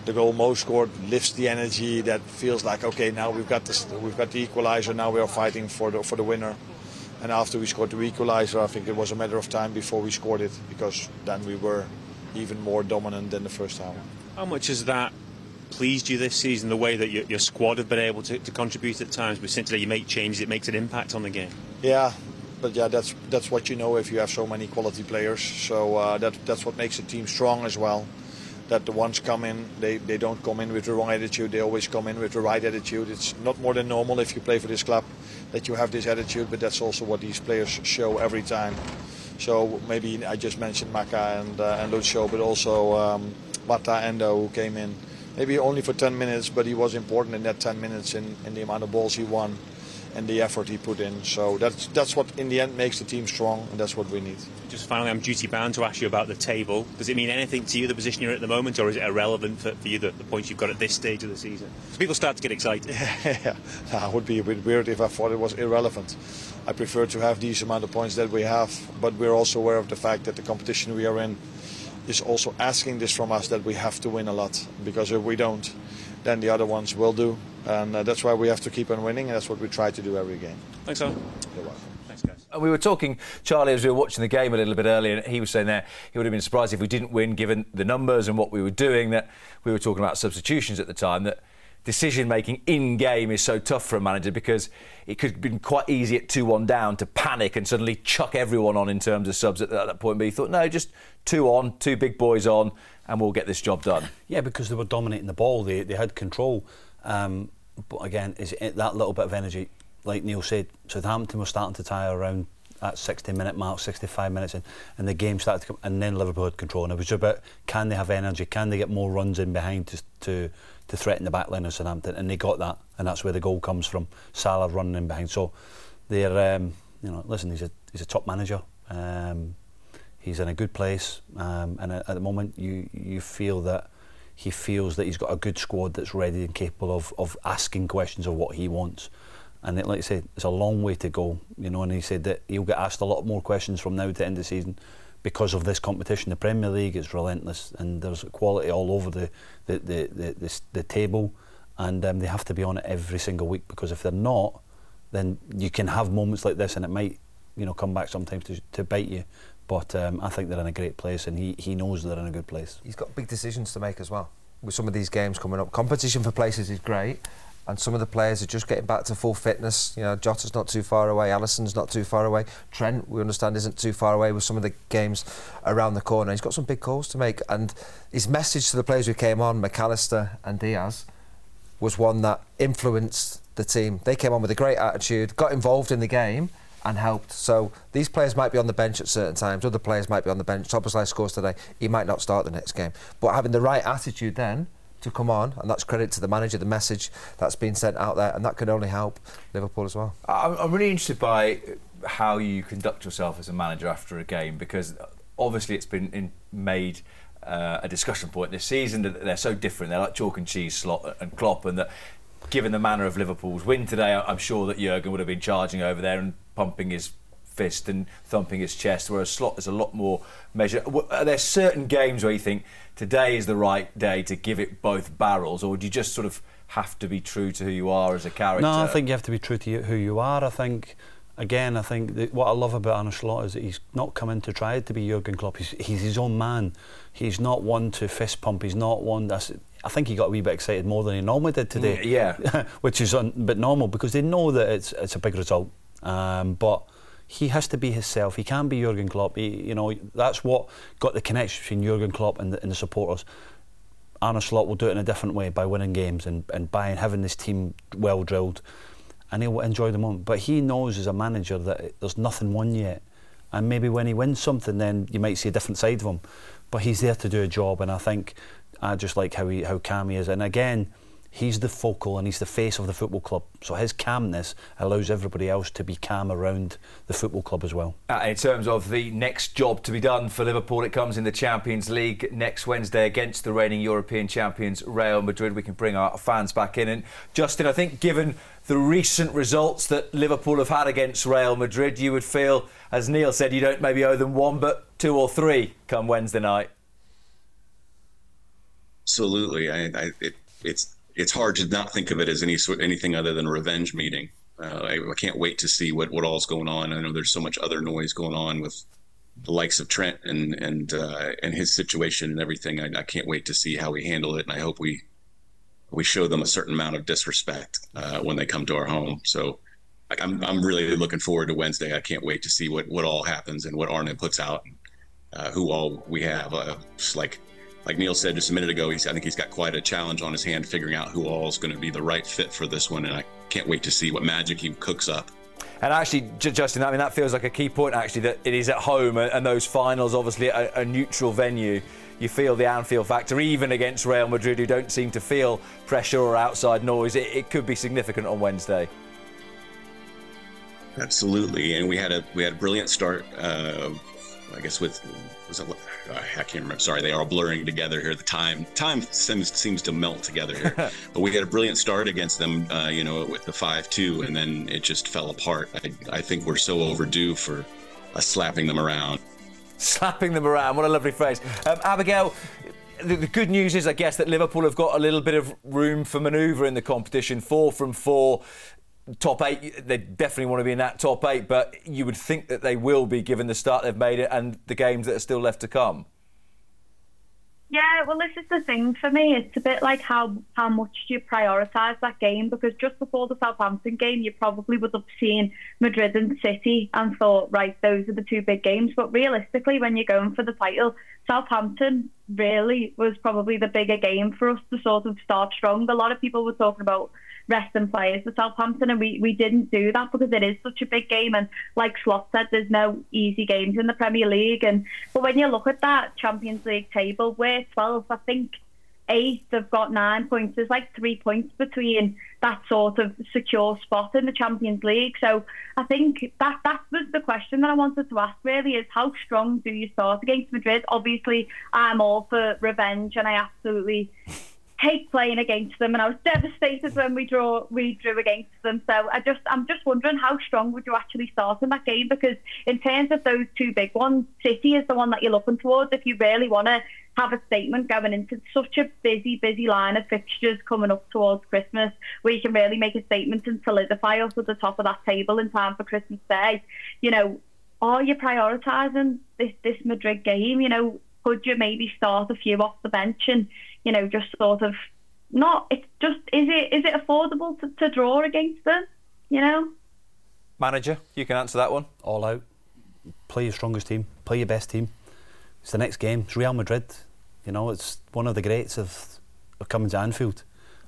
S11: the goal Mo scored lifts the energy. That feels like, okay, now we've got this, we've got the equaliser. Now we are fighting for the for the winner. And after we scored the equaliser, I think it was a matter of time before we scored it, because then we were even more dominant than the first half.
S3: How much has that pleased you this season, the way that your, your squad have been able to, to contribute at times? But since today you make changes, it makes an impact on the game.
S11: Yeah, but yeah, that's that's what you know if you have so many quality players. So uh, that that's what makes a team strong as well. That the ones come in, they, they don't come in with the wrong attitude, they always come in with the right attitude. It's not more than normal if you play for this club that you have this attitude, but that's also what these players show every time. So maybe I just mentioned Maka and, uh, and Lucho, but also um, Mata Endo, who came in maybe only for ten minutes, but he was important in that ten minutes in, in the amount of balls he won and the effort he put in. So that's that's what in the end makes the team strong, and that's what we need.
S3: Just finally, I'm duty bound to ask you about the table. Does it mean anything to you, the position you're in at the moment, or is it irrelevant for, for you, the, the points you've got at this stage of the season? So people start to get excited.
S11: Yeah, no, it would be a bit weird if I thought it was irrelevant. I prefer to have these amount of points that we have, but we're also aware of the fact that the competition we are in is also asking this from us, that we have to win a lot, because if we don't, then the other ones will do, and uh, that's why we have to keep on winning, and that's what we try to do every game.
S3: Thanks, Alan.
S11: You're welcome.
S3: Thanks, guys.
S2: And we were talking, Charlie, as we were watching the game a little bit earlier, and he was saying there he would have been surprised if we didn't win, given the numbers and what we were doing. That we were talking about substitutions at the time, that decision making in game is so tough for a manager, because it could have been quite easy at two one down to panic and suddenly chuck everyone on in terms of subs at that point. But he thought, no, just two on, two big boys on, and we'll get this job done. Yeah,
S5: because they were dominating the ball, they they had control. Um, but again, is it that little bit of energy, like Neil said, Southampton was starting to tire around at sixty minute mark, sixty-five minutes in, and the game started to come, and then Liverpool had control, and it was about, can they have energy, can they get more runs in behind to to to threaten the back line of Southampton, and they got that, and that's where the goal comes from, Salah running in behind. So they're, um, you know, listen, he's a he's a top manager, um, he's in a good place, um, and at, at the moment you you feel that he feels that he's got a good squad that's ready and capable of of asking questions of what he wants. And it, like I said, it's a long way to go, you know, and he said that he'll get asked a lot more questions from now to the end of the season because of this competition. The Premier League is relentless, and there's quality all over the the, the, the, the, the table, and um, they have to be on it every single week, because if they're not, then you can have moments like this and it might, you know, come back sometimes to, to bite you. But um, I think they're in a great place, and he, he knows they're in a good place.
S6: He's got big decisions to make as well with some of these games coming up. Competition for places is great, and some of the players are just getting back to full fitness. You know, Jota's not too far away, Alisson's not too far away, Trent, we understand, isn't too far away with some of the games around the corner. He's got some big calls to make, and his message to the players who came on, McAllister and Diaz, was one that influenced the team. They came on with a great attitude, got involved in the game and helped. So these players might be on the bench at certain times, other players might be on the bench. Szoboszlai scores today, he might not start the next game, but having the right attitude then to come on, and that's credit to the manager, the message that's been sent out there, and that can only help Liverpool as well.
S2: I'm really interested by how you conduct yourself as a manager after a game, because obviously it's been in, made uh, a discussion point this season that they're so different. They're like chalk and cheese, Slot and Klopp, and that given the manner of Liverpool's win today, I'm sure that Jurgen would have been charging over there and pumping his fist and thumping his chest, whereas Slot is a lot more measured. Are there certain games where you think today is the right day to give it both barrels, or do you just sort of have to be true to who you are as a character?
S5: No, I think you have to be true to who you are. I think, again, I think that what I love about Arne Slot is that he's not come in to try to be Jurgen Klopp. He's, he's his own man. He's not one to fist pump. He's not one that's... I think he got a wee bit excited more than he normally did today.
S2: Yeah.
S5: Which is a bit normal, because they know that it's it's a big result. Um, but he has to be himself. He can't be Jurgen Klopp. He, you know, that's what got the connection between Jurgen Klopp and the, and the supporters. Arne Slot will do it in a different way, by winning games and, and by having this team well drilled, and he'll enjoy the moment. But he knows as a manager that there's nothing won yet, and maybe when he wins something, then you might see a different side of him. But he's there to do a job, and I think I just like how he how calm he is. And again, he's the focal and he's the face of the football club, so his calmness allows everybody else to be calm around the football club as well.
S2: Uh, in terms of the next job to be done for Liverpool, it comes in the Champions League next Wednesday against the reigning European champions Real Madrid. We can bring our fans back in. And Justin, I think given the recent results that Liverpool have had against Real Madrid, you would feel, as Neil said, you don't maybe owe them one but two or three come Wednesday night.
S7: Absolutely. I, I, it, it's it's hard to not think of it as any sort anything other than a revenge meeting. Uh, I, I can't wait to see what, what all's going on. I know there's so much other noise going on with the likes of Trent and and uh, and his situation and everything. I, I can't wait to see how we handle it, and I hope we we show them a certain amount of disrespect uh, when they come to our home. So like, I'm I'm really looking forward to Wednesday. I can't wait to see what, what all happens and what Arne puts out, uh, who all we have. Uh, just like like Neil said just a minute ago, he's I think he's got quite a challenge on his hand figuring out who all is going to be the right fit for this one, and I can't wait to see what magic he cooks up.
S2: And actually, Justin, I mean, that feels like a key point, actually, that it is at home and, and those finals, obviously, a, a neutral venue. You feel the Anfield factor, even against Real Madrid, who don't seem to feel pressure or outside noise. It, it could be significant on Wednesday.
S7: Absolutely, and we had a we had a brilliant start. Uh, I guess with was it, I can't remember. Sorry, they are all blurring together here. The time time seems seems to melt together here. But we had a brilliant start against them, uh, you know, with the five two, and then it just fell apart. I, I think we're so overdue for uh, slapping them around.
S2: Slapping them around. What a lovely phrase, um, Abigail. The, the good news is, I guess, that Liverpool have got a little bit of room for manoeuvre in the competition. Four from four. Top eight, they definitely want to be in that top eight, but you would think that they will be, given the start they've made it and the games that are still left to come.
S9: Yeah, well, this is the thing for me. It's a bit like how, how much do you prioritise that game, because just before the Southampton game, you probably would have seen Madrid and City and thought, right, those are the two big games. But realistically, when you're going for the title, Southampton really was probably the bigger game for us to sort of start strong. A lot of people were talking about resting players for Southampton, and we, we didn't do that because it is such a big game, and like Slot said, there's no easy games in the Premier League. And but when you look at that Champions League table, we're twelfth, I think eighth have got nine points. There's like three points between that sort of secure spot in the Champions League. So I think that that was the question that I wanted to ask, really, is how strong do you start against Madrid? Obviously, I'm all for revenge, and I absolutely hate playing against them, and I was devastated when we draw we drew against them. So I just I'm just wondering, how strong would you actually start in that game? Because in terms of those two big ones, City is the one that you're looking towards if you really want to have a statement going into such a busy, busy line of fixtures coming up towards Christmas, where you can really make a statement and solidify us at the top of that table in time for Christmas Day. You know, are you prioritising this this Madrid game? You know, could you maybe start a few off the bench and, you know, just sort of not, it's just, is it is it affordable to, to draw against them, you know?
S2: Manager, you can answer that one.
S5: All out. Play your strongest team. Play your best team. It's the next game. It's Real Madrid. You know, it's one of the greats of, of coming to Anfield.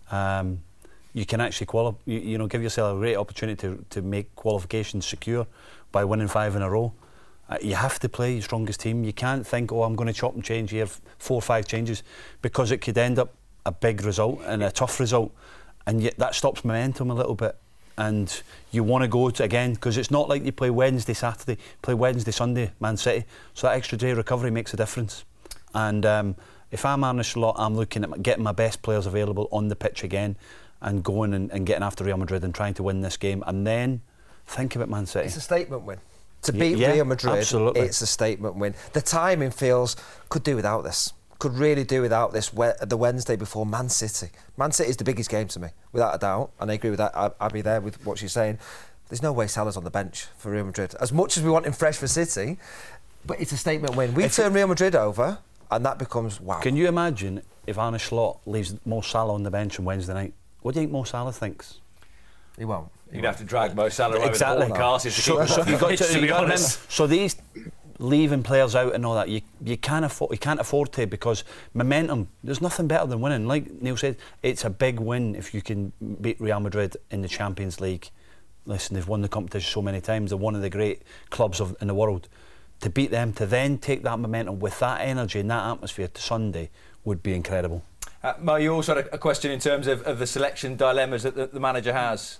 S5: Um, you can actually quali- you, you know, give yourself a great opportunity to, to make qualifications secure by winning five in a row. Uh, you have to play your strongest team. You can't think, oh, I'm going to chop and change. You have four or five changes, because it could end up a big result and a tough result, and yet that stops momentum a little bit. And you want to go to again, because it's not like you play Wednesday, Saturday, play Wednesday, Sunday, Man City. So that extra day recovery makes a difference. And um, if I'm Arne Slot, I'm looking at getting my best players available on the pitch again, and going and, and getting after Real Madrid and trying to win this game, and then think about Man City.
S6: It's a statement win. To beat
S5: yeah,
S6: Real Madrid,
S5: absolutely.
S6: It's a statement win. The timing feels, could do without this. Could really do without this we- the Wednesday before Man City. Man City is the biggest game to me, without a doubt. And I agree with that. I- I'll be there with what she's saying. There's no way Salah's on the bench for Real Madrid. As much as we want him fresh for City, but it's a statement win. We turn Real Madrid over, and that becomes wow.
S5: Can you imagine if Arne Slot leaves Mo Salah on the bench on Wednesday night? What do you think Mo Salah thinks?
S6: He won't.
S2: You'd have to drag Mo Salah over
S5: exactly.
S2: the ball classes to
S5: so,
S2: keep
S5: so
S2: him
S5: you've got to,
S2: to be
S5: you've got to
S2: honest.
S5: remember, so these leaving players out and all that, you you can't afford you can't afford to, because momentum. There's nothing better than winning. Like Neil said, it's a big win if you can beat Real Madrid in the Champions League. Listen, they've won the competition so many times. They're one of the great clubs of, in the world. To beat them, to then take that momentum with that energy and that atmosphere to Sunday would be incredible.
S2: Uh, Mo, you also had a, a question in terms of, of the selection dilemmas that the, the manager has.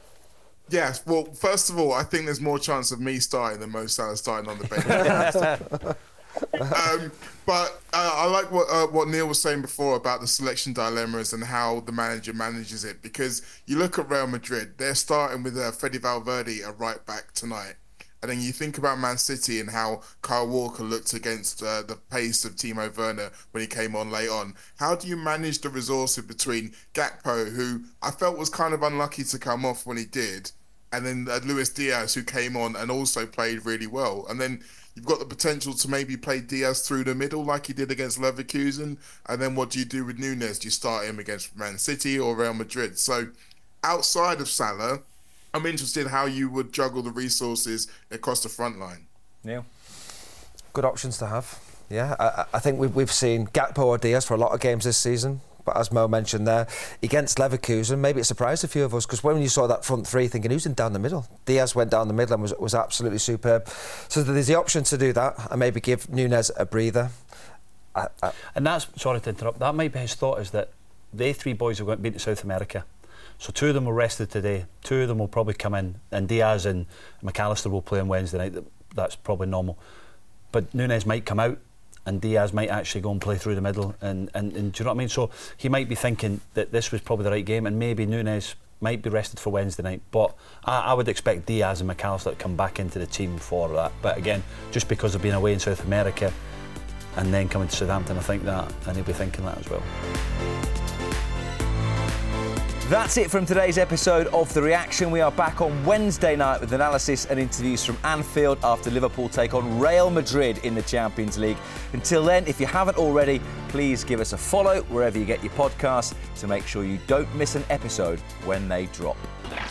S8: Yes, well, first of all, I think there's more chance of me starting than Mo Salah starting on the bench. um, but uh, I like what uh, what Neil was saying before about the selection dilemmas and how the manager manages it, because you look at Real Madrid, they're starting with uh, Fede Valverde, a right back tonight. And then you think about Man City and how Kyle Walker looked against uh, the pace of Timo Werner when he came on late on. How do you manage the resources between Gakpo, who I felt was kind of unlucky to come off when he did, and then uh, Luis Diaz, who came on and also played really well? And then you've got the potential to maybe play Diaz through the middle like he did against Leverkusen. And then what do you do with Nunes? Do you start him against Man City or Real Madrid? So outside of Salah, I'm interested how you would juggle the resources across the front line.
S2: Neil?
S6: Good options to have. Yeah, I, I think we've, we've seen Gakpo or Diaz for a lot of games this season. But as Mo mentioned there, against Leverkusen, maybe it surprised a few of us, because when you saw that front three, thinking, who's in down the middle? Diaz went down the middle and was, was absolutely superb. So there's the option to do that and maybe give Nunes a breather. I, I,
S5: and that's, sorry to interrupt, that might be his thought, is that they three boys have been to South America. So two of them were rested today. Two of them will probably come in, and Diaz and McAllister will play on Wednesday night. That's probably normal. But Nunes might come out, and Diaz might actually go and play through the middle. And, and, and do you know what I mean? So he might be thinking that this was probably the right game, and maybe Nunes might be rested for Wednesday night. But I, I would expect Diaz and McAllister to come back into the team for that. But again, just because of being away in South America and then coming to Southampton, I think that, and he'll be thinking that as well.
S2: That's it from today's episode of The Reaction. We are back on Wednesday night with analysis and interviews from Anfield after Liverpool take on Real Madrid in the Champions League. Until then, if you haven't already, please give us a follow wherever you get your podcasts to make sure you don't miss an episode when they drop.